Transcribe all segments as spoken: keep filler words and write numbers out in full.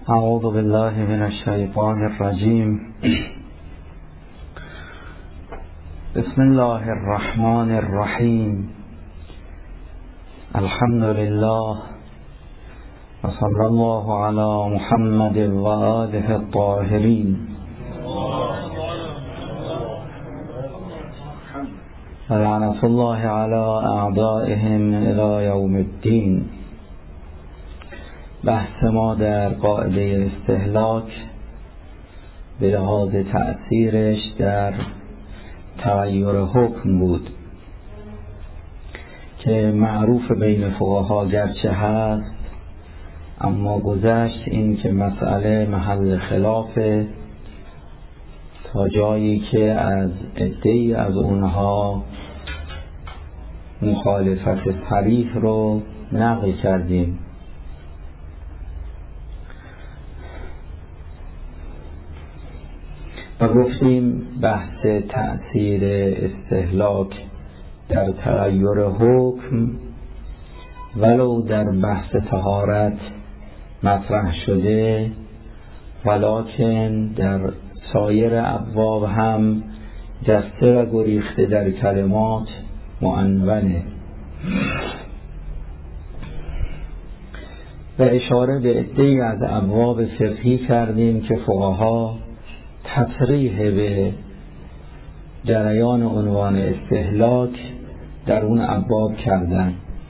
اعوذ بالله من الشیطان الرجیم. بسم الله الرحمن الرحیم. الحمد لله و صلی الله علی محمد و آله الطاهرین و لعنت الله علی اعدائهم الی یوم الدین. بحث ما در قاعده استهلاک به لحاظ تأثیرش در تغییر حکم بود که معروف بین فقها گرچه هست، اما گذشت این که مسئله محل خلافه تا جایی که از عده‌ای از اونها مخالفت صریح رو نقل کردیم. و گفتیم بحث تأثیر استهلاک در تغییر حکم ولو در بحث طهارت مطرح شده، ولکن در سایر ابواب هم جسته و گریخته در کلمات معنونه و اشاره به عده‌ای از ابواب فقهی کردیم که فقها تصریح به جریان عنوان استهلاک در اون ابواب کردن.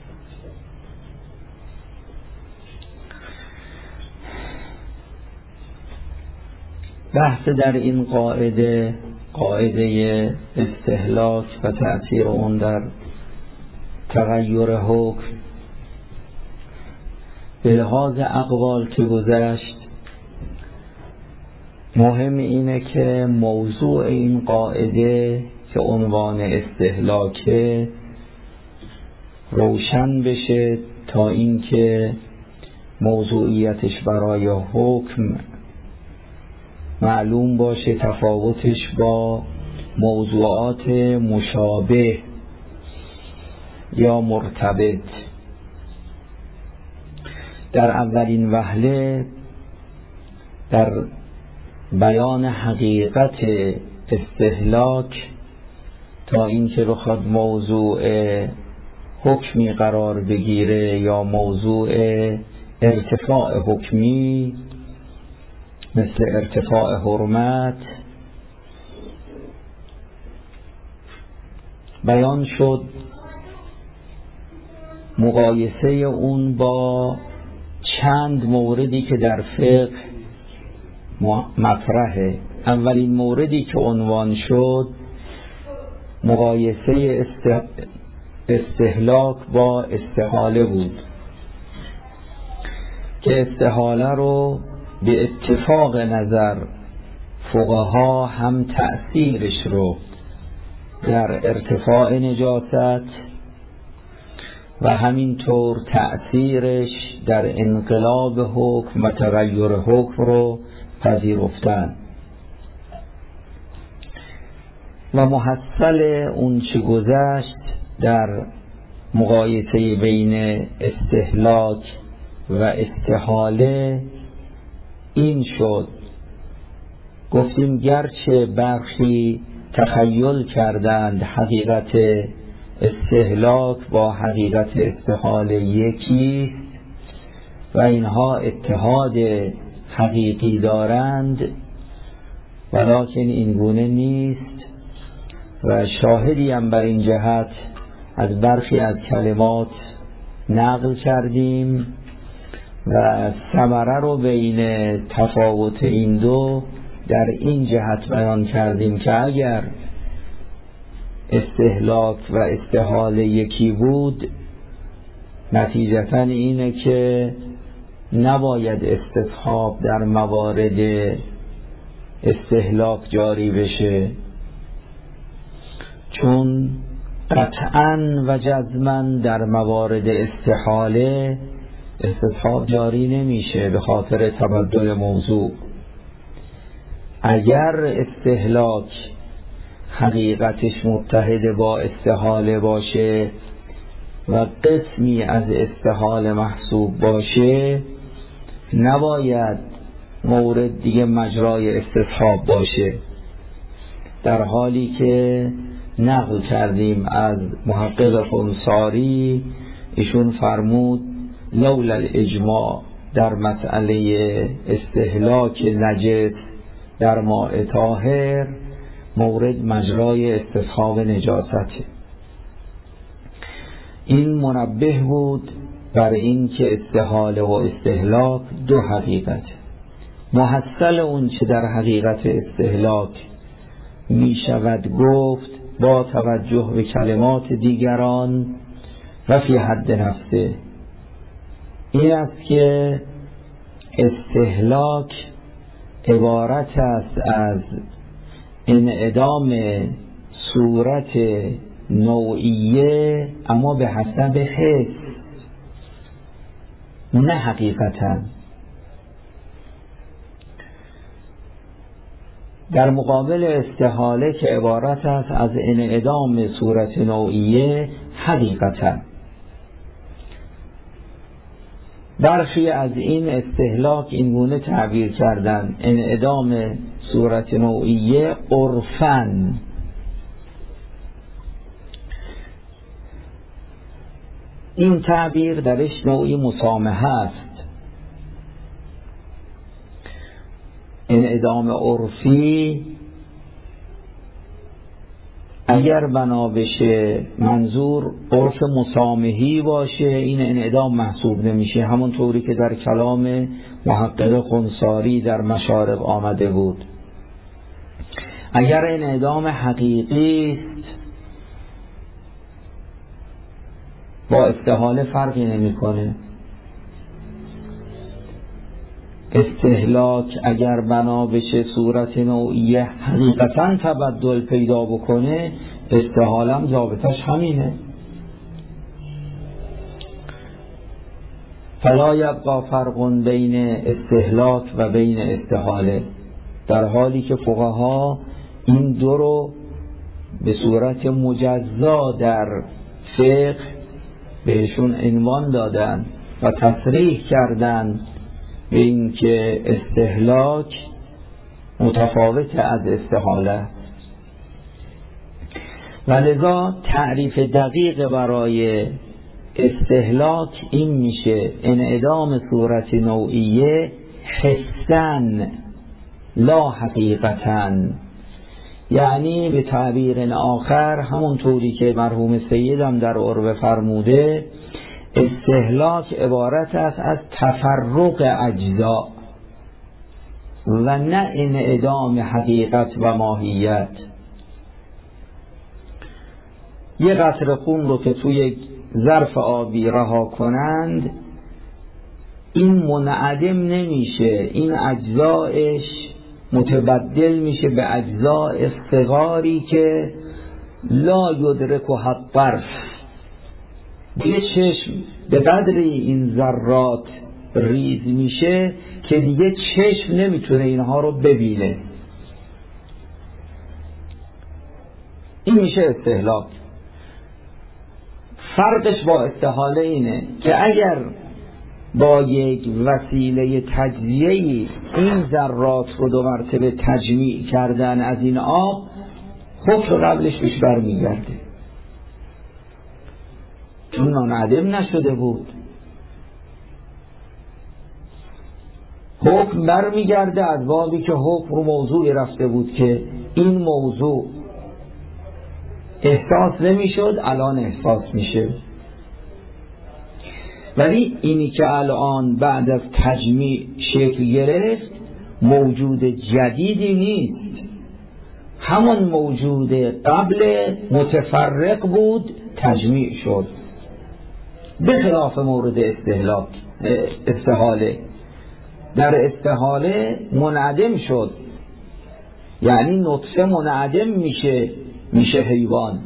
بحث در این قاعده قاعده استهلاک و تأثیر اون در تغییر حکم به لحاظ اقوال که گذشت، مهم اینه که موضوع این قاعده که عنوان استهلاکه روشن بشه تا اینکه موضوعیتش برای حکم معلوم باشه، تفاوتش با موضوعات مشابه یا مرتبط. در اولین وهله در بیان حقیقت استهلاک تا اینکه بخواد موضوع حکمی قرار بگیره یا موضوع ارتفاع حکمی مثل ارتفاع حرمت بیان شد، مقایسه اون با چند موردی که در فقه مطرحه. اولین موردی که عنوان شد مقایسه استهلاک با استحاله بود که استحاله رو به اتفاق نظر فقها هم تأثیرش رو در ارتفاع نجاست و همینطور تأثیرش در انقلاب حکم و تغییر حکم رو پذیرفتن و محصل اون چه گذشت در مقایسه بین استهلاک و استحاله این شد. گفتیم گرچه برخی تخیل کردند حقیقت استهلاک با حقیقت استحاله یکی و اینها اتحاد حقیقی دارند، ولکن این گونه نیست و شاهدی هم بر این جهت از برخی از کلمات نقل کردیم و ثمره رو بین تفاوت این دو در این جهت بیان کردیم که اگر استهلاک و استحاله یکی بود، نتیجتاً اینه که نباید استصحاب در موارد استهلاک جاری بشه، چون قطعاً و جزماً در موارد استحاله استصحاب جاری نمیشه به خاطر تبدل موضوع. اگر استهلاک حقیقتش متحد با استحاله باشه و قسمی از استحاله محسوب باشه، نباید مورد دیگه مجرای استصحاب باشه، در حالی که نقل کردیم از محقق خنثاری ایشون فرمود لولا الاجماع در مسئله استهلاک نجس در ماء طاهر مورد مجرای استصحاب نجاسته. این منبه بود بر این که استحاله و استهلاک دو حقیقت، محصل اون چه در حقیقت استهلاک می شود گفت با توجه به کلمات دیگران و فی حد نفسه، این است که استهلاک عبارت است از انعدام صورت نوعیه اما به حسب حس، نه حقیقتا. در مقابل استحاله که عبارت است از انعدام صورت نوعیه حقیقتا. برخی از این استهلاک اینگونه تعبیر کردن انعدام صورت نوعیه عرفاً، این تعبیر درش نوعی مسامحه است. انعدام عرفی اگر بنا بشه منظور عرف مسامحی باشه این انعدام محسوب نمیشه، همون طوری که در کلام محقق خنثاری در مشارق آمده بود. اگر انعدام حقیقی است با استحاله فرقی نمیکنه. استهلاک اگر بنا بشه صورت نوعیه حقیقتا تبدل پیدا بکنه، استحالم ضابطش همینه. فلا یبقى فرق بین استهلاک و بین استحاله، در حالی که فقها این دو رو به صورت مجزا در فقه بهشون عنوان دادن و تصریح کردن به این که استهلاک متفاوت از استحاله، و لذا تعریف دقیق برای استهلاک این میشه انعدام صورت نوعیه حسن لا حقیقتا، یعنی به تعبیر آخر همون طوری که مرحوم سیدم در عرب فرموده، استهلاک عبارت است از تفرق اجزا و نه انعدام حقیقت و ماهیت. یه قطره خون رو که توی ظرف آبی رها کنند این منعدم نمیشه، این اجزایش متبدل میشه به اجزاء صغاری که لا یدرک حق طرف، دیگه چشم به قدری این ذرات ریز میشه که دیگه چشم نمیتونه اینها رو ببینه. این میشه استهلاک. فرقش با استحاله اینه که اگر با یک وسیله تجزیه‌ای این ذرات رو دو مرتبه تجمیع کردن از این آب، حکم قبلش بیش برمیگرده چون نانعدم نشده بود. حکم برمیگرده از بابی که حکم رو موضوعی رفته بود که این موضوع احساس نمیشد الان احساس میشه. ولی اینی که الان بعد از تجمیع شکل گرفت موجود جدیدی نیست، همون موجود قبل متفرق بود تجمیع شد، به خلاف مورد استهلاک استحاله. در استحاله منعدم شد، یعنی نطفه منعدم میشه میشه حیوان،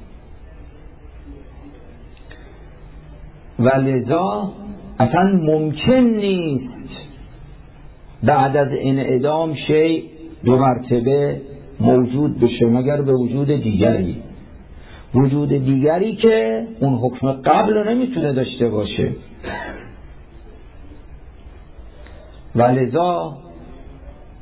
و لذا اصلا ممکن نیست بعد از انعدام شیء دو مرتبه موجود بشه مگر به وجود دیگری، وجود دیگری که اون حکم قبل رو نمیتونه داشته باشه. و لذا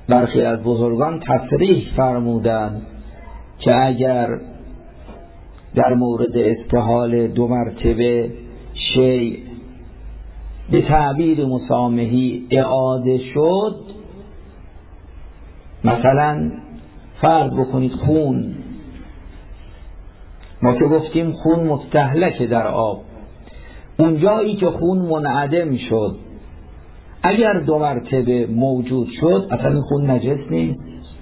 برخی از بزرگان تصریح فرمودند که اگر در مورد استحاله دو مرتبه شیء به تعبیر مسامحی اعاده شد، مثلا فرض بکنید خون، ما که گفتیم خون مستهلکه در آب، اون جایی که خون منعدم شد اگر دو مرتبه موجود شد اصلا این خون نجس نیست،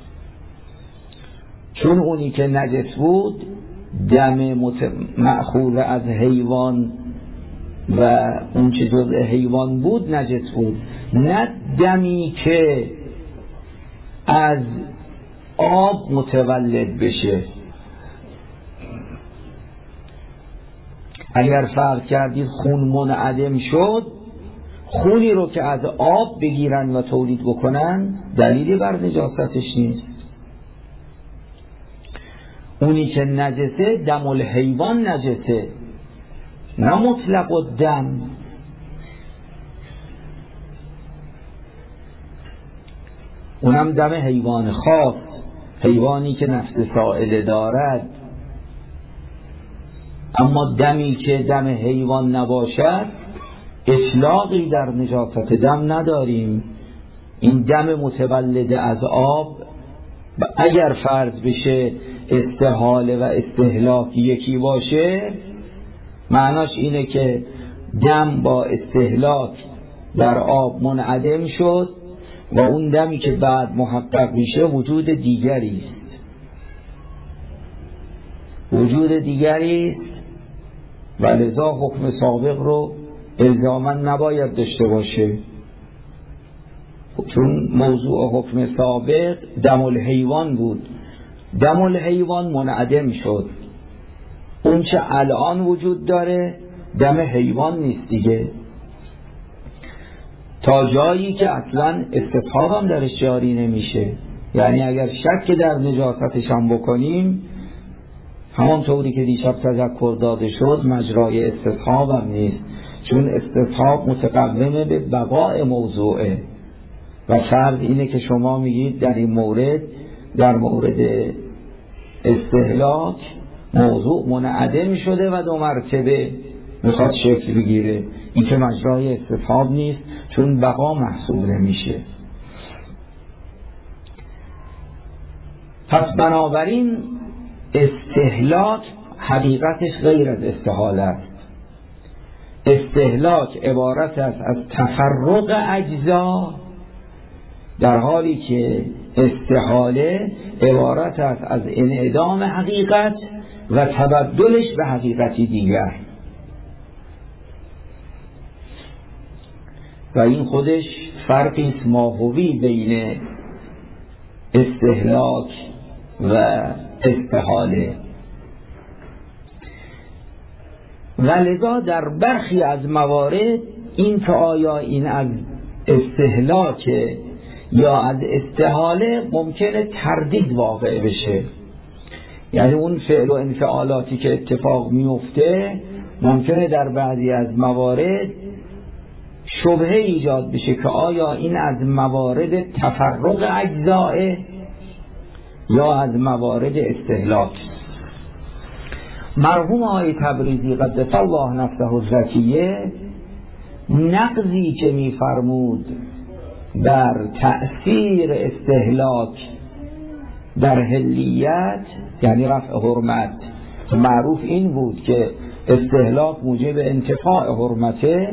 چون اونی که نجس بود دم مأخوذ از حیوان و اون چه جزء حیوان بود نجس بود، نه دمی که از آب متولد بشه. اگر فرض کردید خون منعدم شد، خونی رو که از آب بگیرن و تولید بکنن دلیلی بر نجاستش نیست. اونی که نجسه دم الحیوان نجسه، نه مطلق الدم. اونم دم حیوان خاص، حیوانی که نفس سائله دارد. اما دمی که دم حیوان نباشد اطلاقی در نجاست دم نداریم. این دم متولد از آب اگر فرض بشه استحاله و استهلاک یکی باشه، معناش اینه که دم با استهلاک در آب منعدم شد و اون دمی که بعد محقق میشه وجود دیگری است، وجود دیگری است و لذا حکم سابق رو الزاما نباید داشته باشه، چون موضوع حکم سابق دم الحیوان بود. دم الحیوان منعدم شد، اون چه الان وجود داره دم حیوان نیست دیگه، تا جایی که اصلا استصحاب هم درش جاری نمیشه. یعنی اگر شک در نجاستش هم بکنیم، همان طوری که دیشب تذکر داده شد مجرای استصحاب هم نیست، چون استصحاب متقدمه به بقاء موضوعه و فرض اینه که شما میگید در این مورد، در مورد استهلاک موضوع منعدم شده و دو مرتبه میخواد شکل بگیره، این که مجرای استصحاب نیست چون بقا محسوب نمیشه. پس بنابراین استهلاک حقیقتش غیر از استحاله است. استهلاک عبارت است از تفرق اجزا، در حالی که استحاله عبارت است از انعدام حقیقت و تبدلش به حقیقتی دیگر. و این خودش فرقی است ماهوی بین استهلاک و استحاله. و لذا در برخی از موارد این که آیا این از استهلاک یا از استحاله ممکنه تردید واقع بشه، یعنی اون فعل و انفعالاتی که اتفاق میفته ممکنه در بعضی از موارد شبهه ایجاد بشه که آیا این از موارد تفرق اجزائه یا از موارد استهلاک. مرحوم آقای تبریزی قدس الله نفسه الزکیه نقضی که میفرمود بر تأثیر استهلاک در حلیت، یعنی رفع حرمت، معروف این بود که استهلاک موجب انتفاع حرمته،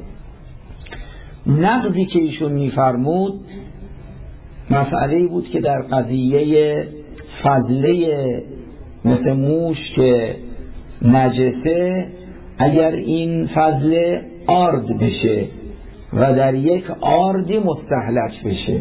نقضی که ایشون میفرمود مسئله بود که در قضیه فضله مثل موش که نجسه، اگر این فضله آرد بشه و در یک آردی مستهلک بشه،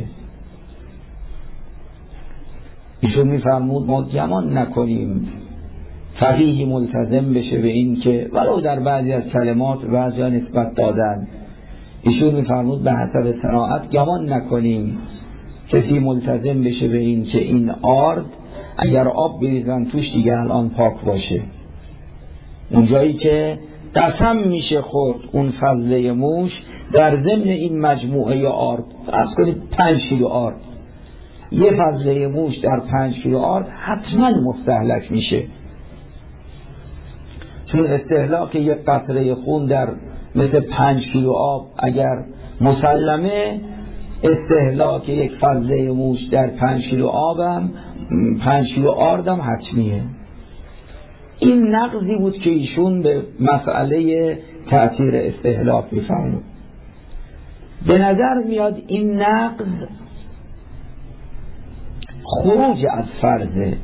ایشون میفرمود ما گمان نکنیم فقیهی ملتزم بشه به این که ولو در بعضی از کلمات بعضی ها نسبت دادن، ایشون میفرمود به حسب صناعت گمان نکنیم کسی ملتزم بشه به این که این آرد اگر آب بریزن توش دیگه الان پاک باشه. اونجایی که قسم میشه خورد اون فضله موش در ضمن این مجموعه آرد، فرض کنید پنج کیلو آرد، یه فضله موش در پنج کیلو آرد حتما مستهلک میشه، چون استهلاک یک قطره خون در مثل پنج کیلو آب اگر مسلمه، استهلاک یک فضله موش در پنج کیلو آبم پنج کیلو آردم حتمیه. این نقضی بود که ایشون به مسئله تأثیر استهلاک می‌فرمود. به نظر میاد این نقض خروج از فرضه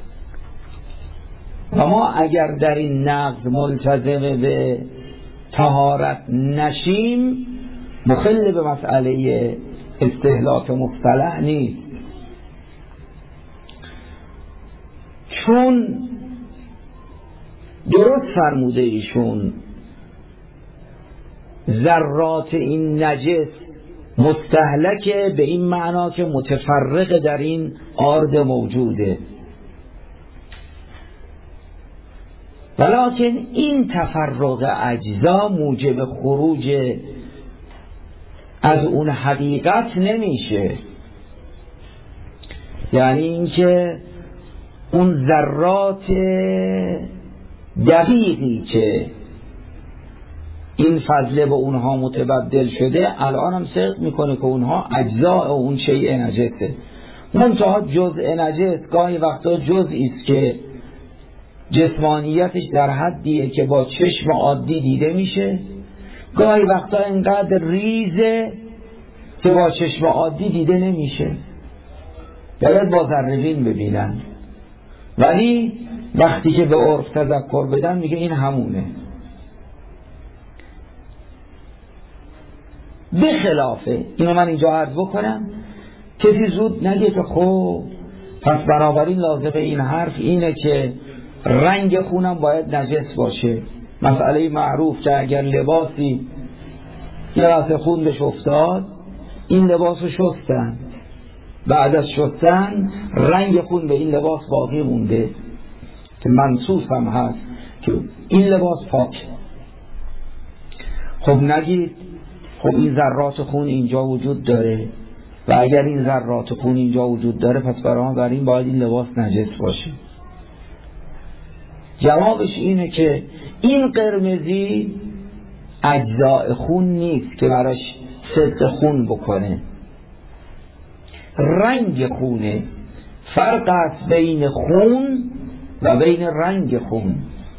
و ما اگر در این نقض ملتزم به طهارت نشیم مخل به مسئله استهلاک مصطلح نیست، چون درست فرموده ایشون ذرات این نجس مستهلکه به این معنا که متفرق در این آرد موجوده، ولکن این تفرق اجزا موجب خروج از اون حقیقت نمیشه. یعنی اینکه اون ذرات دقیقی که این فضله به اونها متبدل شده الان هم صدق میکنه که اونها اجزاء اون شیء نجسه، منتها جزء نجس گاهی وقتا جزئی است که جسمانیتش در حدیه که با چشم عادی دیده میشه، گاهی وقتا اینقدر ریزه که با چشم عادی دیده نمیشه، باید با ذره‌بین ببینن، ولی وقتی که به عرف تذکر بدن میگه این همونه. به خلافه اینو من اینجا عرض بکنم کسی زود نگه که خب پس بنابراین لازمه این حرف اینه که رنگ خونم باید نجس باشه. مسئله معروف که اگر لباسی یه رأس خون بهش افتاد، این لباس رو شستن، بعد از شستن رنگ خون به این لباس باقی مونده که منصوص هم هست که این لباس پاک. خب نگید خب این ذرات خون اینجا وجود داره و اگر این ذرات خون اینجا وجود داره پس برای بر این باید این لباس نجس باشه. جوابش اینه که این قرمزی اجزاء خون نیست که براش صدق خون بکنه، رنگ خونه. فرق است بین خون و بین رنگ خون.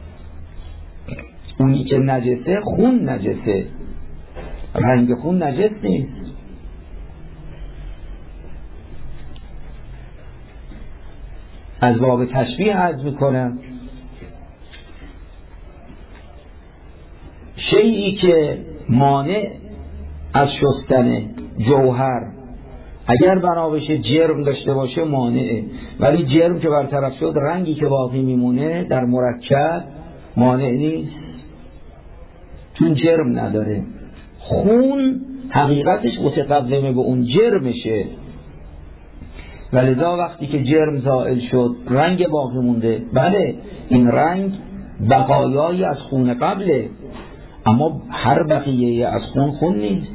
اونی که نجسه خون نجسه، رنگ خون نجس نیست. از باب تشبیه عرض میکنم شیئی که مانع از شستن جوهر اگر بنا بشه جرم داشته باشه مانعه، ولی جرم که برطرف شد رنگی که باقی میمونه در مرکب مانع نیست چون جرم نداره. خون حقیقتش متقدمه به اون جرمشه، ولذا وقتی که جرم زائل شد رنگ باقی مونده. بله این رنگ بقایایی از خون قبله، اما هر بقیه از خون خون نیست.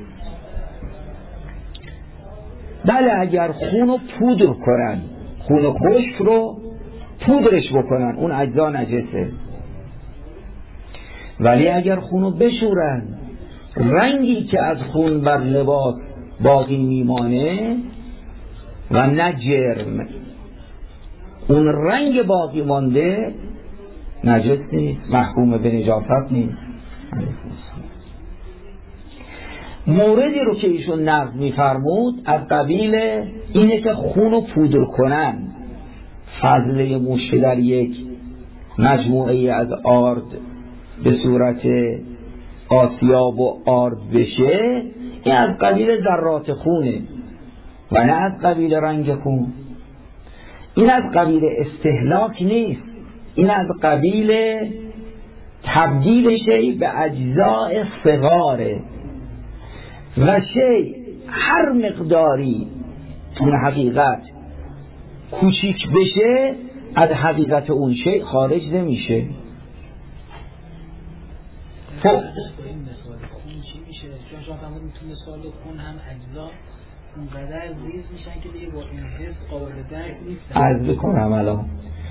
بله اگر خون رو پودر کنن، خون خشک رو پودرش بکنن اون اجزا نجسه، ولی اگر خون رو بشورن رنگی که از خون بر لباس باقی میمانه و نه جرم، اون رنگ باقی مانده نجس نیست، محکوم به نجاست نیست. موردی رو که ایشون نقض می‌فرمود از قبیل اینه که خون رو پودر کنن، فضله موش در یک مجموعه از آرد به صورت آسیاب و آرد بشه، این از قبیل ذرات خونه و نه از قبیل رنگ خون. این از قبیل استهلاک نیست، این از قبیل تبدیل شی به اجزاء صغاره و شی هر مقداری اون حقیقت کوچیک بشه از حقیقت اون شی خارج نمیشه. خب این مثال خون چی میشه؟ چون شما فرمودید تو مثال خون هم اجزا اونقدر ریز میشن که دیگه با این حس قابل درک نیست. عرض بکنم الان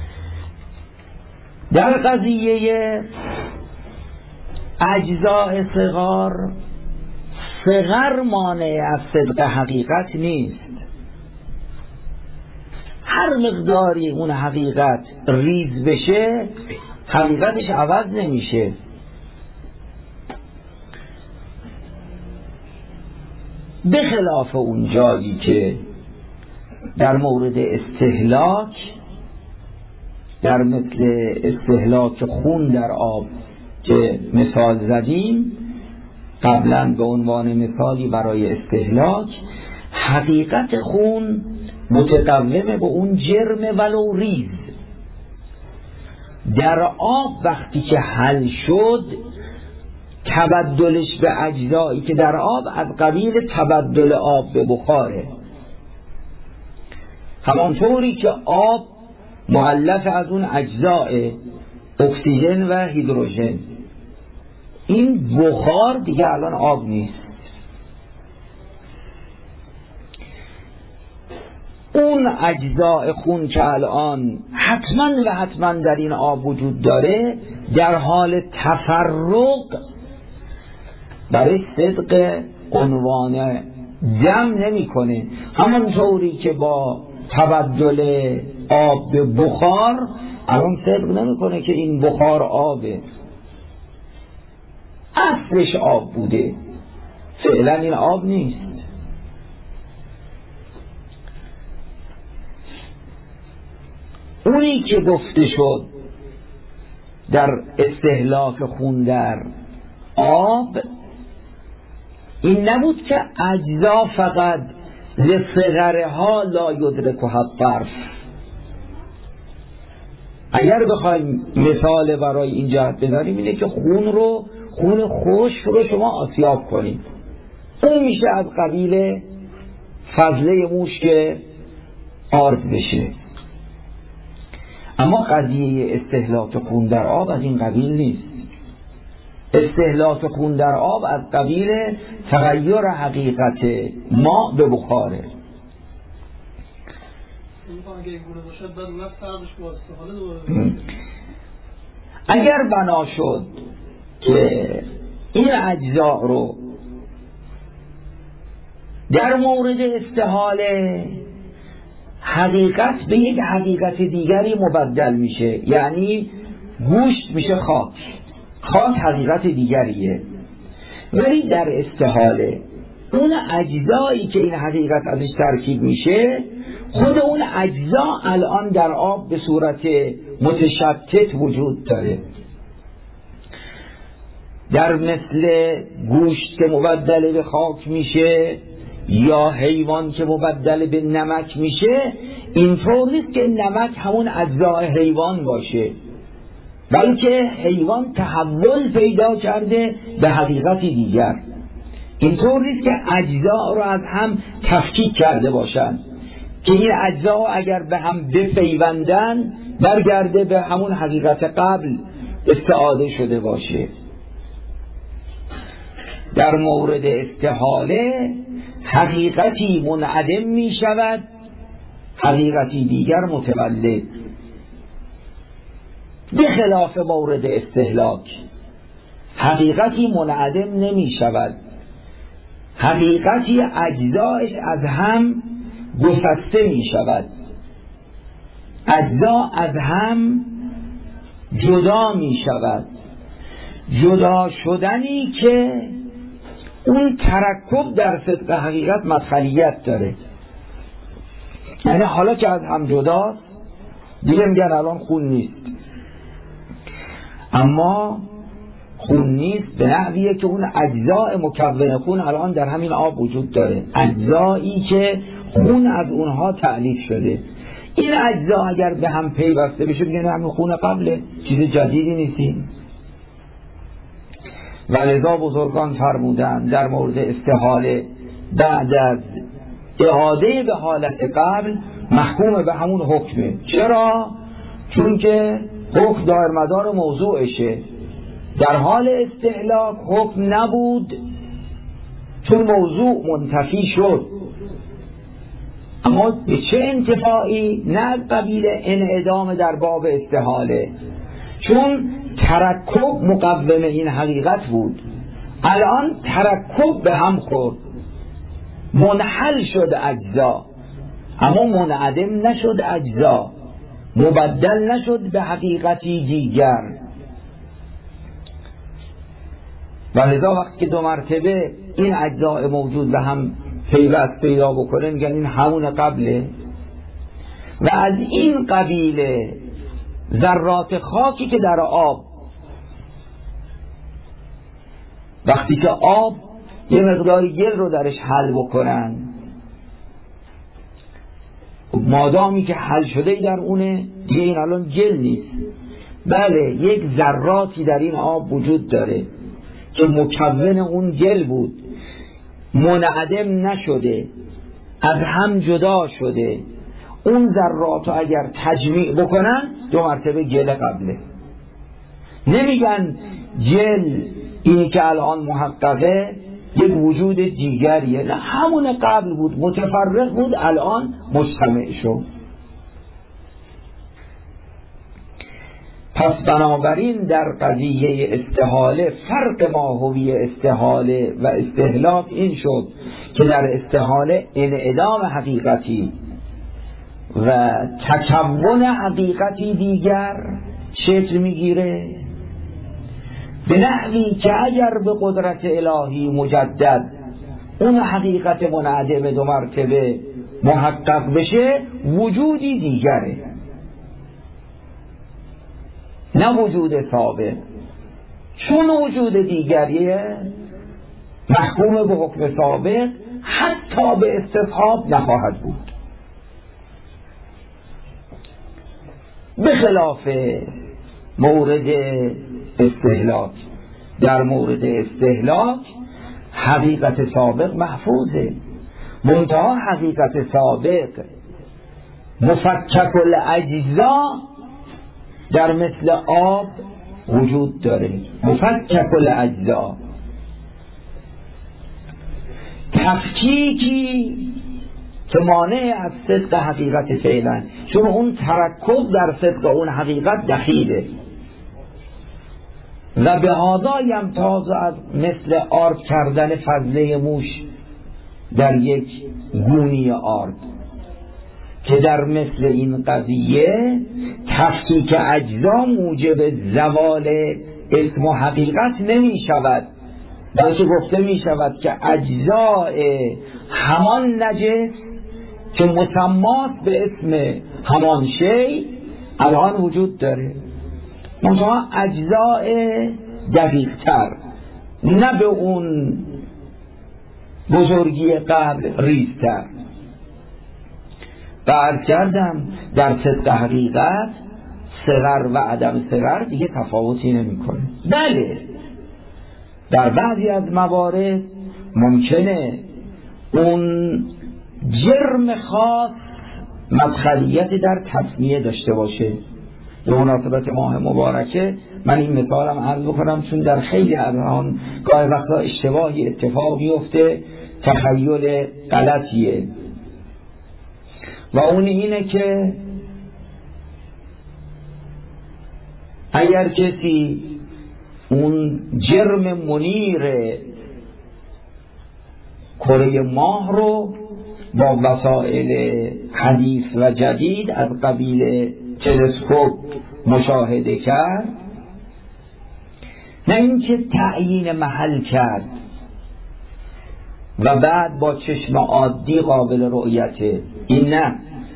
در قضیه اجزاء صغار، صغر مانع از صدق حقیقت نیست. هر مقداری اون حقیقت ریز بشه حقیقتش عوض نمیشه. به خلاف اون جایی که در مورد استهلاک، در مثل استهلاک خون در آب که مثال زدیم قبلا به عنوان مثالی برای استهلاک، حقیقت خون متقومه به اون جرم ولو ریز. در آب وقتی که حل شد تبدلش به اجزایی که در آب از قبیل تبدل آب به بخاره، همانطوری که آب مؤلف از اون اجزاء اکسیژن و هیدروژن. این بخار دیگه الان آب نیست. اون اجزاء خون که الان حتما و حتما در این آب وجود داره در حال تفرق برای صدق عنوان جمع نمی کنه، همانطوری که با تبدل آب به بخار الان صدق نمی کنه که این بخار آبه، اصلش آب بوده، فعلا این آب نیست. اونی که گفته شد در استهلاک خون در آب این نبود که اجزا فقط لصغرها لا یدرکها الطرف. اگر بخوایم مثال برای این جهت بذاریم اینه که خون رو خون خشک رو شما آسیاب کنید، اون میشه از قبیل فضله موش که آرد بشه. اما قضیه استهلاک خون در آب از این قبیل نیست. استهلاک خون در آب از قبیل تغییر حقیقت ما به بخاره. اگر بنا شد که این اجزا رو در مورد استحاله حقیقت به یک حقیقت دیگری مبدل میشه، یعنی گوشت میشه خاک، خاک حقیقت دیگریه، ولی در استحاله اون اجزایی که این حقیقت ازش ترکیب میشه خود اون اجزا الان در آب به صورت متشتت وجود داره. در مثل گوشت که مبدل به خاک میشه یا حیوان که مبدل به نمک میشه، اینطور نیست که نمک همون اجزای حیوان باشه، بلکه حیوان تحول پیدا کرده به حقیقتی دیگر. اینطور نیست که اجزا رو از هم تفکیک کرده باشن که این اجزا اگر به هم بپیوندن برگرده به همون حقیقت قبل استعاده شده باشه. در مورد استحاله حقیقتی منعدم می شود، حقیقتی دیگر متولد. به خلاف مورد استهلاک حقیقتی منعدم نمی شود، حقیقتی اجزایش از هم گسسته می شود، اجزا از هم جدا می شود، جدا شدنی که اون ترکب در صدق حقیقت مدخلیت داره. یعنی حالا که از هم جداست دیگه میگن الان خون نیست، اما خون نیست به نحویه که اون اجزاء مکون خون الان در همین آب وجود داره، اجزایی که خون از اونها تألیف شده. این اجزا اگر به هم پیوسته بشه میگن همین خون قبله، چیز جدیدی نیستیم. و لذا بزرگان فرمودن در مورد استحاله بعد از اعاده به حالت قبل محکوم به همون حکمه. چرا؟ چون که حکم دایرمدار موضوعشه. در حال استهلاک حکم نبود چون موضوع منتفی شد، اما به چه انتفاعی؟ نه از قبیل انعدام در باب استحاله، چون ترکب مقوم این حقیقت بود. الان ترکب به هم خورد، منحل شد اجزا، اما منعدم نشد اجزا، مبدل نشد به حقیقتی دیگر. و لذا وقتی که دو مرتبه این اجزاء موجود به هم پیوست پیدا بکنه میگن این همون قبله. و از این قبیله ذرات خاکی که در آب، وقتی که آب یه مقداری گل رو درش حل بکنن، مادامی که حل شده در اونه دیگه این الان گل نیست، بله یک ذراتی در این آب وجود داره که مکون اون گل بود، منعدم نشده، از هم جدا شده. اون ذرات رو اگر تجمیع بکنن دو مرتبه گل قبله. نمیگن گل اینی که الان محققه یک وجود دیگریه، نه، همون قبل بود، متفرق بود، الان مجتمع شد. پس بنابراین در قضیه استحاله فرق ماهوی استحاله و استهلاک این شد که در استحاله انعدام حقیقتی و تکون حقیقتی دیگر شکل میگیره، به نحوی که اگر به قدرت الهی مجدد اون حقیقت منعدم دو مرتبه محقق بشه وجودی دیگره، نه وجود سابق. چون وجود دیگریه محکوم به حکم سابق حتی به استصحاب نخواهد بود، به خلاف مورد استهلاک. در مورد استهلاک حقیقت سابق محفوظه، منتها حقیقت سابق مفکک الاجزا در مثل آب وجود داره، مفکک الاجزا، تفکیکی که مانع از صدق حقیقت فعلا، چون اون ترکب در صدق اون حقیقت دخیله. و به هذا یمتاز از مثل آرد کردن فضله موش در یک گونی آرد، که در مثل این قضیه تفکیک اجزا موجب زوال اسم و حقیقت نمی شود، بلکه گفته می شود که اجزاء همان نجس که مسمات به اسم همان شی الان وجود داره، منتها اجزاء دقیق تر، نه به اون بزرگی قبل ریزتر. و عرض کردم در صدق حقیقت صغر و عدم صغر دیگه تفاوتی نمی کنه. بله در بعضی از موارد ممکنه اون جرم خاص مدخلیت در تسمیه داشته باشه. به مناسبت ماه مبارکه من این مثالم عرض بکنم، چون در خیلی از آن گاهی وقتا اشتباهی اتفاق میفته، تخیل غلطیه، و اون اینه که اگر کسی اون جرم منیر کره ماه رو با وسایل حدیث و جدید از قبیل تلسکوپ مشاهده کرد، نه اینکه تعیین محل کرد و بعد با چشم عادی قابل رؤیته، این نه،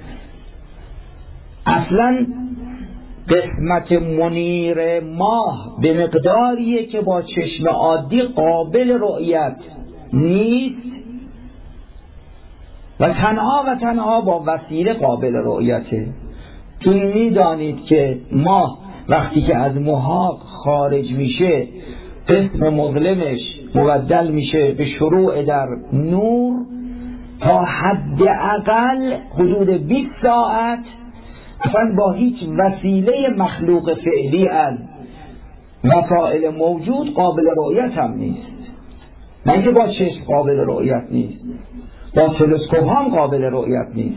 اصلا قسمت منیر ماه به مقداریه که با چشم عادی قابل رؤیت نیست و تنها و تنها با وسیله قابل رؤیته. چون میدانید که ماه وقتی که از محاق خارج میشه قسم مظلمش مبدل میشه به شروع در نور، تا حد اقل حدود بیست ساعت اصلا با هیچ وسیله مخلوق فعلی از وسائل موجود قابل رؤیت هم نیست، نه اینکه با چشم قابل رؤیت نیست، با تلسکوپ هم قابل رؤیت نیست.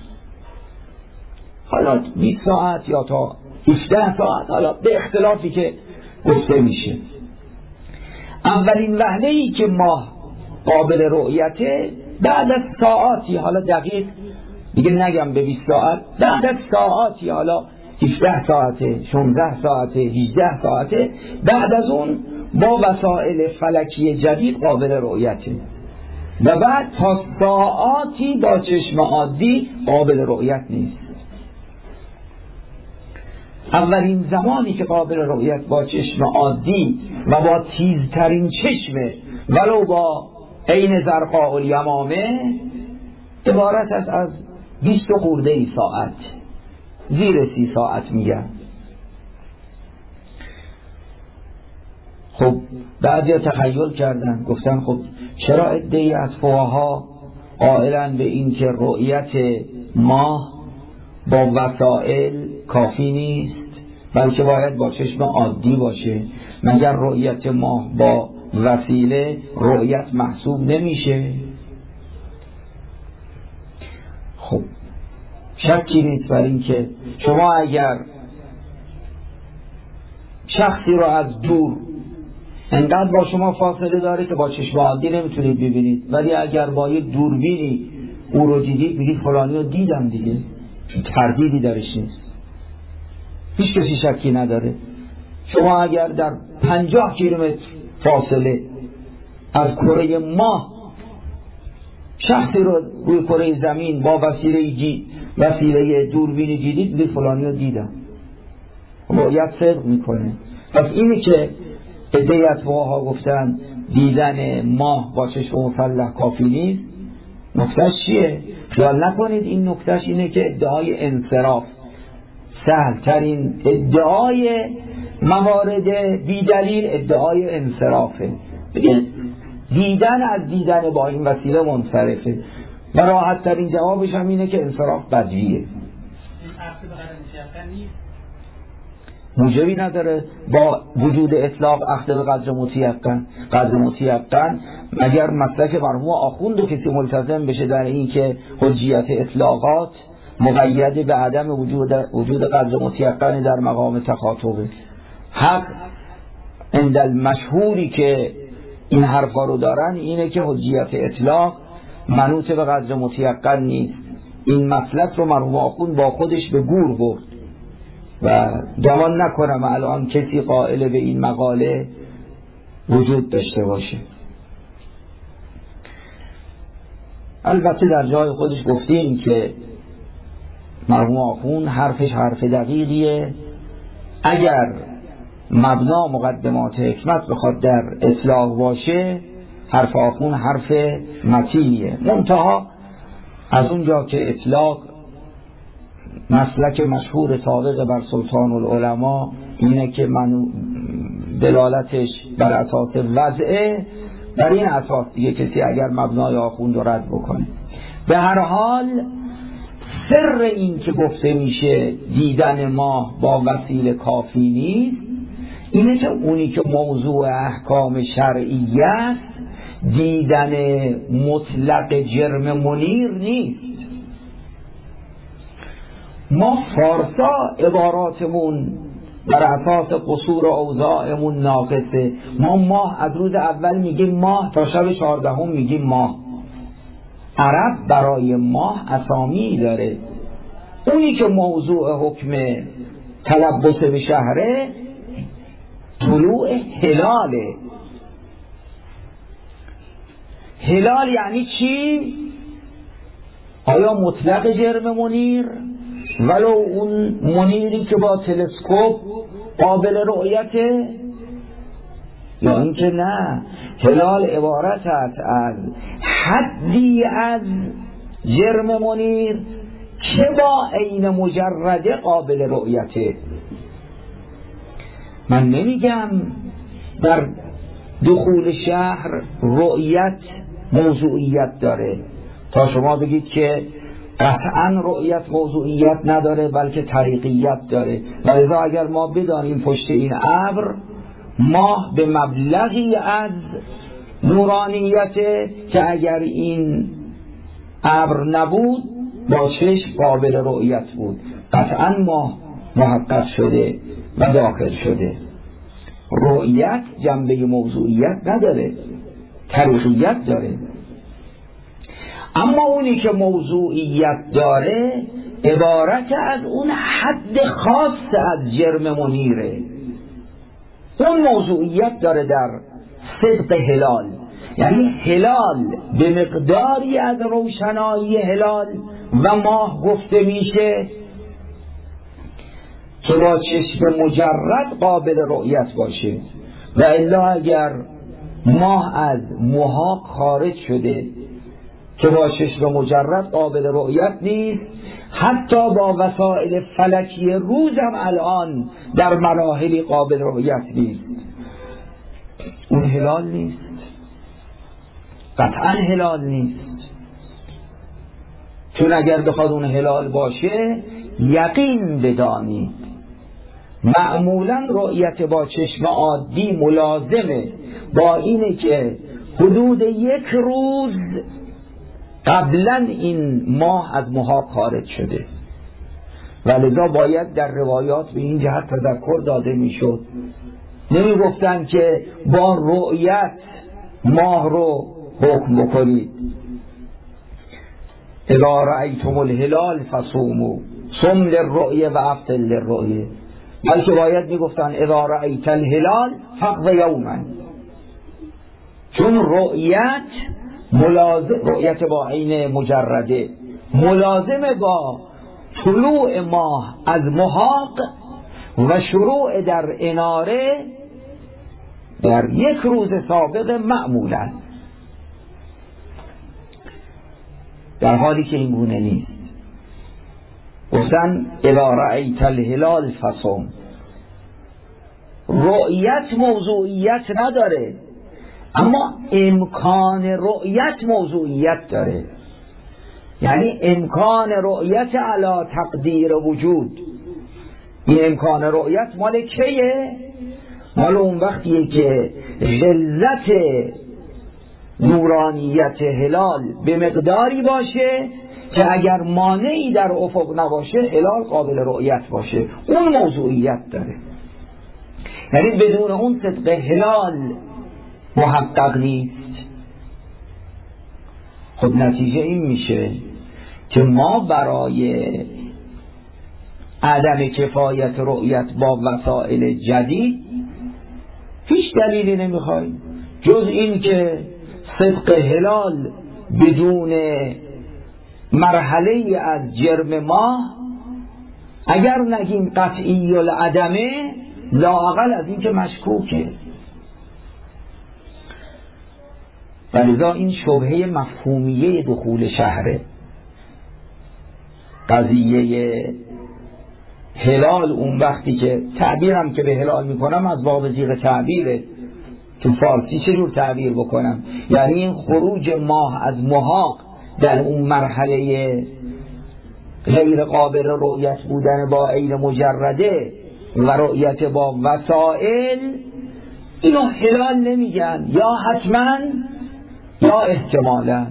حالا بیست ساعت یا تا هجده ساعت، حالا به اختلافی که گفته میشه. اولین وهله‌ای که ماه قابل رؤیته بعد از ساعاتی، حالا دقیق دیگه نگم به بیست ساعت، بعد از ساعاتی، حالا هجده ساعته، شانزده ساعته، هجده ساعته، بعد از اون با وسایل فلکی جدید قابل رؤیته و بعد تا ساعاتی با چشم عادی قابل رؤیت نیست. اولین زمانی که قابل رؤیت با چشم عادی و با تیزترین چشم ولو با عین زرقاء الیمامه عبارت است از بیست خورده ای ساعت، زیر سی ساعت میگن. خب بعضی تخیل کردن، گفتن خب چرا عده‌ای از فقها قائلن به این که رؤیت ماه با وسائل کافی نیست بلکه باید با چشم عادی باشه؟ مگر رؤیت ماه با وسیله رؤیت محسوب نمیشه؟ خب شکی نیست بر این که شما اگر شخصی رو از دور انقدر با شما فاصله داره که با چشم عادی نمیتونید ببینید، ولی اگر با یه دوربینی او رو دیدید میگید فلانی رو دیدم دیگه، تردیدی درش نیست، هیچ کسی شکی نداره. شما اگر در پنجاه کیلومتر فاصله از کره ماه شخصی رو روی کره زمین با وسیله جی وسیله دوربینی دیدید به فلانی رو دیدم، رؤیت صدق میکنه. پس اینی که عده‌ای از فقها گفتن دیدن ماه با چشم مسلح کافی نیست، نکتهش چیه؟ خیال نکنید این نکتهش اینه که ادعای انصراف، سهل ترین ادعای موارد بی دلیل ادعای انصرافه. بگه دیدن از دیدن با این وسیله منصرفه و راحت ترین جوابش هم اینه که انصراف بدیهیه، موجبی نداره با وجود اطلاق اخذ به قدر متیقن. قدر متیقن مگر مسلک مرحوم آخوند و کسی ملتزم بشه در این که حجیت اطلاقات مقید به عدم وجود وجود قدر متیقن در مقام تخاطبه. حق عند المشهوری که این حرفا رو دارن اینه که حجیت اطلاق منوط به قدر متیقن نیست. این مسلک رو مرحوم آخوند با خودش به گور برد و گمان نکنم الان کسی قائل به این مقاله وجود داشته باشه. البته در جای خودش گفتیم که مرحوم آخوند حرفش حرف دقیقیه. اگر مبنا مقدمات حکمت بخواد در اطلاق باشه، حرف آخوند حرف متینیه. منتها از اونجا که اطلاق مسلک مشهور سابق بر سلطان العلماء اینه که منو دلالتش بر اساس وضعه، بر این اساس دیگه کسی اگر مبنای آخوند رو رد بکنه. به هر حال سر این که گفته میشه دیدن ماه با وسیله کافی نیست اینه که اونی که موضوع احکام شرعی است دیدن مطلق جرم منیر نیست. ما فارسا عباراتمون بر اساس قصور و اوضاعمون ناقصه. ما ماه از روز اول میگیم ماه تا شب چهاردهم میگیم ماه. عرب برای ماه اسامی داره. اونی که موضوع حکم تلبس به شهره طلوع هلاله. هلال یعنی چی؟ آیا مطلق جرم منیر ولو اون منیری که با تلسکوپ قابل رؤیته، یا اینکه نه هلال عبارت است از حدی از جرم منیر که با عین مجرده قابل رؤیته. من نمیگم در دخول شهر رؤیت موضوعیت داره تا شما بگید که قطعا رؤیت موضوعیت نداره بلکه طریقیت داره. لذا اگر ما بدانیم پشت این ابر ماه به مبلغی از نورانیته که اگر این ابر نبود با چشم قابل رؤیت بود، قطعا ماه محقق شده و داخل شده. رؤیت جنبه موضوعیت نداره، تاریخیت داره. اما اونی که موضوعیت داره عبارت از اون حد خاص از جرم منیره. اون موضوعیت داره در صدق هلال، یعنی هلال به مقداری از روشنایی هلال و ماه گفته میشه که با چشم مجرد قابل رؤیت باشه، و الا اگر ماه از محاق خارج شده که با چشم مجرد قابل رؤیت نیست، حتی با وسایل فلکی روزم الان در مراحلی قابل رؤیت نیست، اون هلال نیست، قطعا هلال نیست. چون اگر بخواد اون هلال باشه یقین بدانید معمولا رؤیت با چشم عادی ملازمه با اینه که حدود یک روز قبلا این ماه از محاق خارج شده، ولذا باید در روایات به این جهت تذکر داده میشد. نمی گفتن که با رؤیت ماه رو حکم بکنید، اذا رأیتم الهلال فصوموا صم للرؤیه و افطر للرؤیه، بلکه باید می گفتن اذا رأیت الهلال فقد یوما، چون رؤیت ملازم، رؤیت با عین مجرده ملازم با طلوع ماه از محاق و شروع در اناره در یک روز سابق معمولا، در حالی که این گونه نیست. گفتن اذا رأیت الهلال فصم. رؤیت موضوعیت نداره، اما امکان رؤیت موضوعیت داره، یعنی امکان رؤیت علی تقدیر وجود. این امکان رؤیت مال کیه؟ مال اون وقتیه که غلظت نورانیت هلال به مقداری باشه که اگر مانعی در افق نباشه هلال قابل رؤیت باشه، اون موضوعیت داره. یعنی بدون اون صدق هلال محقق نیست. خب نتیجه این میشه که ما برای عدم کفایت رؤیت با وسائل جدید هیچ دلیلی نمیخوایم جز این که صدق هلال بدون مرحله از جرم ماه، اگر نگیم قطعی العدمه، لااقل از این که مشکوکه. ولذا این شبهه مفهومیه دخول شهره، قضیه هلال اون وقتی که تعبیرم که به هلال میکنم از باب زیغ تعبیره، تو فارسی چجور تعبیر بکنم؟ یعنی این خروج ماه از محاق در اون مرحله غیر قابل رؤیت بودن با عین مجرده و رؤیت با وسائل، اینو هلال نمیگن، یا حتما یا احتمالا.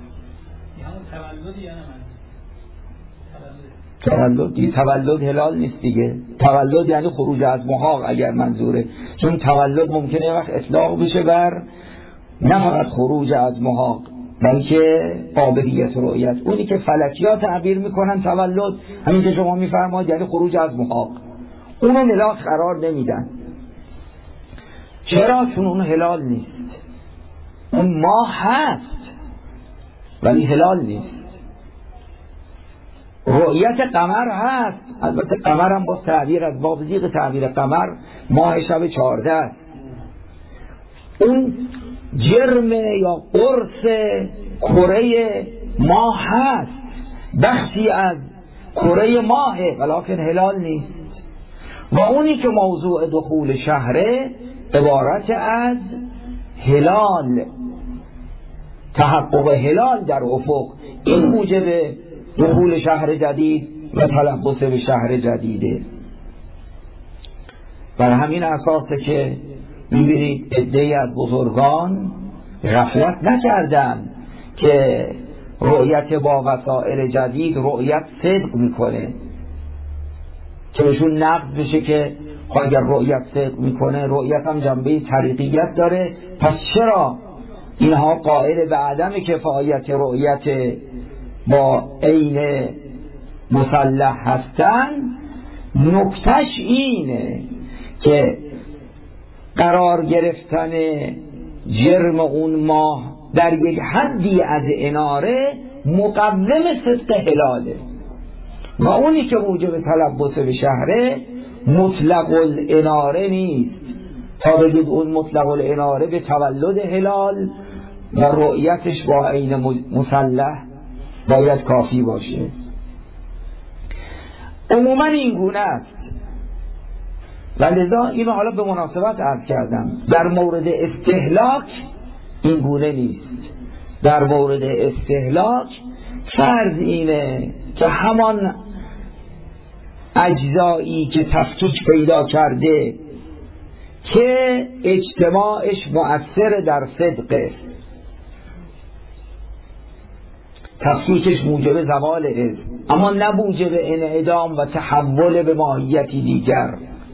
تولد دیگه، تولد هلال نیست دیگه. تولد یعنی خروج از محاق اگر منظوره، چون تولد ممکنه وقت اطلاق بشه بر نه فقط خروج از محاق بلکه قابلیت رؤیت. اونی که فلکی‌ها تعبیر میکنن تولد، همین که شما میفرمایید یعنی خروج از محاق، اونو هلال قرار نمیدن. چرا؟ چون اون هلال نیست، اون ماه هست ولی هلال نیست. رؤیت قمر هست، البته قمر هم با تعبیر از باب زیغ تعبیر قمر ماه شب چهارده است. اون جرم یا قرص کره ماه هست، بخشی از کره ماهه ولکن هلال نیست. و اونی که موضوع دخول شهره عبارت از هلال، تحقق هلال در افق، این موجب دخول شهر جدید و تلبس به شهر جدیده. بر همین اساسه که میبینید عده‌ای از بزرگان غفلت نکردن که رؤیت با وسائل جدید رؤیت صدق میکنه که بهشون نقد بشه که اگر رؤیت صدق میکنه رؤیت هم جنبه طریقیت داره، پس چرا اینها قائل به عدم کفایت رؤیت با عین مسلح هستن؟ نکتش اینه که قرار گرفتن جرم اون ماه در یک حدی از اناره مقوم صدق هلاله و اونی که موجب تلبس به شهره مطلق الاناره نیست. تا بگید اون مطلق الاناره به تولد هلال و رؤیتش با عین مسلح باید کافی باشه. عموما این گونه است و لذا اینو حالا به مناسبت عرض کردم. در مورد استهلاک این گونه نیست. در مورد استهلاک فرض اینه که همان اجزایی که تفکیک پیدا کرده که اجتماعش مؤثر در صدقه، تفکیکش موجب زوال است اما نه موجب انعدام و تحول به ماهیتی دیگر،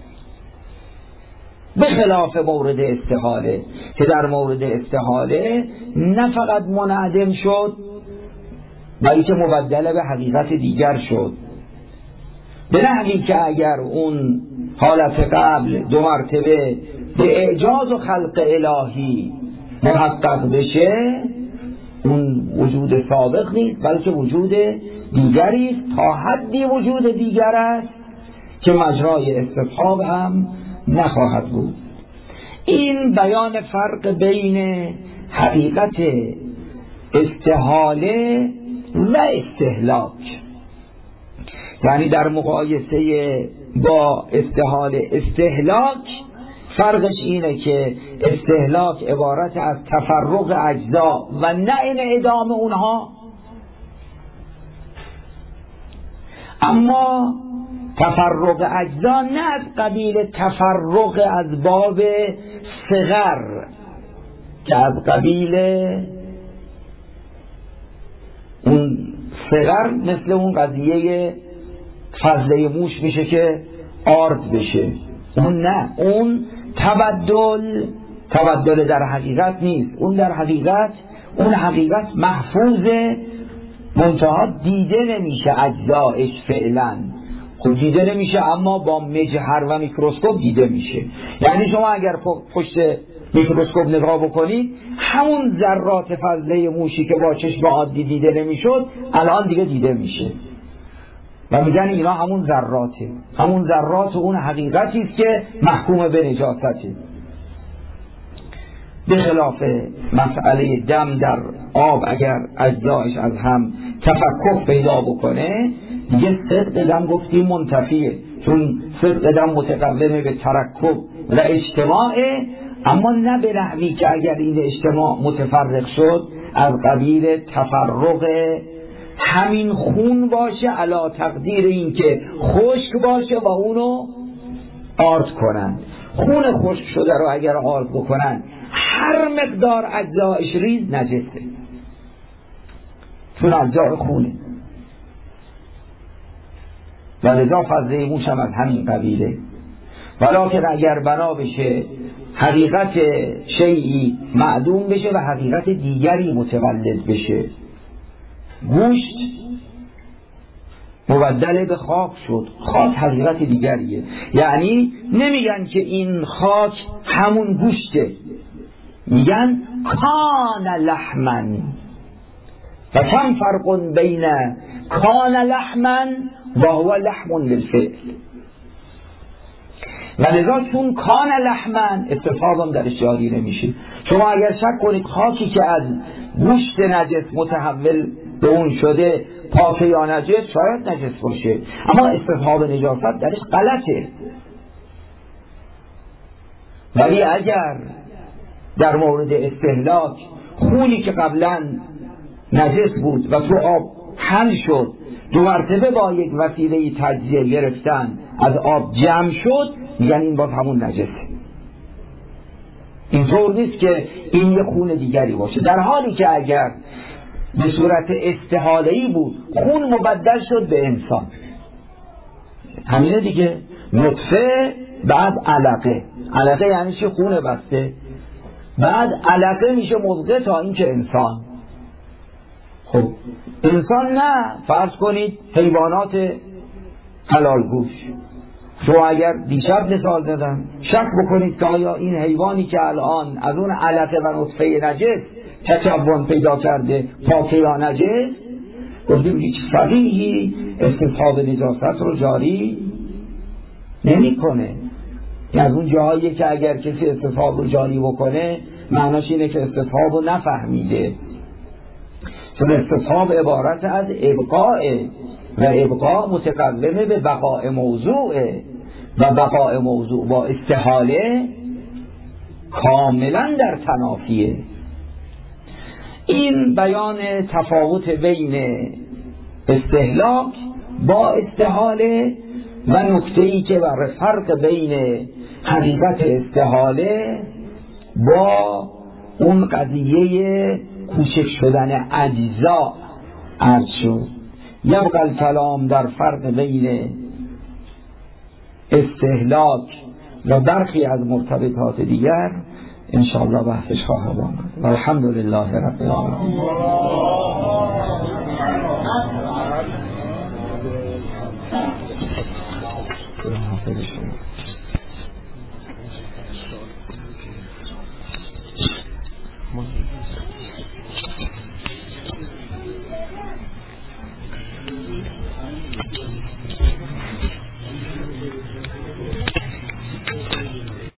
به خلاف مورد استحاله که در مورد استحاله نه فقط منعدم شد بلکه مبدل به حقیقت دیگر شد، به نحوی که اگر اون حالت قبل دو مرتبه به اعجاز و خلق الهی محقق بشه اون وجود سابق نیست بلکه وجود دیگری است، تا حدی وجود دیگر است که مجرای استصحاب هم نخواهد بود. این بیان فرق بین حقیقت استحاله و استهلاک، یعنی در مقایسه با استحاله استهلاک فرقش اینه که استهلاک عبارت از تفرق اجزا و نه انعدام اونها، اما تفرق اجزا نه از قبیل تفرق از باب صغر که از قبیل اون صغر مثل اون قضیه فضله موش میشه که آرد بشه، اون نه، اون تبدل تبدل در حقیقت نیست، اون در حقیقت اون حقیقت محفوظه منتها دیده نمیشه اجزایش فعلا، خب دیده نمیشه اما با مجهر و میکروسکوپ دیده میشه. یعنی شما اگر پشت میکروسکوپ نگاه بکنید همون ذرات فضله موشی که با چشم عادی دیده نمیشد الان دیگه دیده میشه و میگن اینا همون ذراته، همون ذرات اون حقیقتی است که محکوم به نجاسته. به خلاف مسئله دم در آب اگر اجزایش از هم تفکک پیدا بکنه دیگه صدق دم گفتیم منتفیه، چون صدق دم متقومه به ترکب و اجتماعه، اما نه به نحوی که اگر این اجتماع متفرق شد از قبیل تفرق همین خون باشه علا تقدیر این که خشک باشه و اونو آرد کنن. خون خشک شده رو اگر آرد بکنن هر مقدار اجزایش ریز نجسه، چون اجزای خونه و لذا فضله موش هم از همین قبیله. ولیکن اگر بنا بشه حقیقت شیئی معدوم بشه و حقیقت دیگری متولد بشه، گوشت مبدل به خاک شد، خاک حقیقت دیگریه، یعنی نمیگن که این خاک همون گوشته، میگن کان لحمن و کم فرق بین کان لحمن و هو لحم للفعل. و لذا چون کان لحمن استفاده درش جاری نمیشه. شما اگر شک کنید خاکی که از گوشت نجس متحول به اون شده پاکه یا نجس، شاید نجس باشه اما استفاده نجاست درش غلطه. ولی اگر در مورد استهلاک خونی که قبلا نجس بود و تو آب حل شد دو مرتبه با یک وسیله تجزیه گرفتن از آب جمع شد، میگن این باز همون نجسه. اینطور نیست که این یه خون دیگری باشه، در حالی که اگر به صورت استحاله‌ای بود، خون مبدل شد به انسان. همینه دیگه. نطفه، بعد علقه. علقه یعنی چه؟ خون بسته. بعد علقه میشه مضغه تا اینکه انسان. خب انسان نه، فرض کنید حیوانات حلال گوش. شما اگر دیشب مثال زدم شک بکنید که آیا این حیوانی که الان از اون علقه و نطفه نجس تکون پیدا کرده پاکه یا نجس، گفتیم هیچ فقیهی استصحاب نجاست رو جاری نمی کنه. از اون جاهایی که اگر کسی استصحاب رو جاری بکنه معناش اینه که استصحاب رو نفهمیده، چون استصحاب عبارت از ابقاء و ابقاء متقدمه به بقاء موضوعه و بقاء موضوع با استحاله کاملا در تنافیه. این بیان تفاوت بین استهلاک با استحاله و نکته‌ای که بر فرق بین حقیقت استحاله با اون قضیه کوچک شدن اجزا عرض شد. یبقى الکلام در فرق بین استهلاک و برخی از مرتبطات دیگر انشاءالله بحثش خواهد آمد. و الحمدلله رب العالمین.